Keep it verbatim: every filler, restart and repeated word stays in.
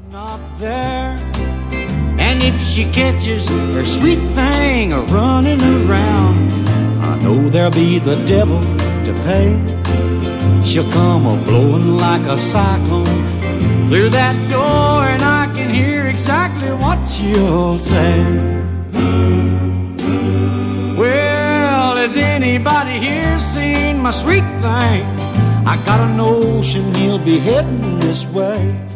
Not there. And if she catches her sweet thing running around, I know there'll be the devil to pay. She'll come a-blowing like a cyclone through that door, and I can hear exactly what she'll say. Well, has anybody here seen my sweet thing? I got a notion he'll be heading this way.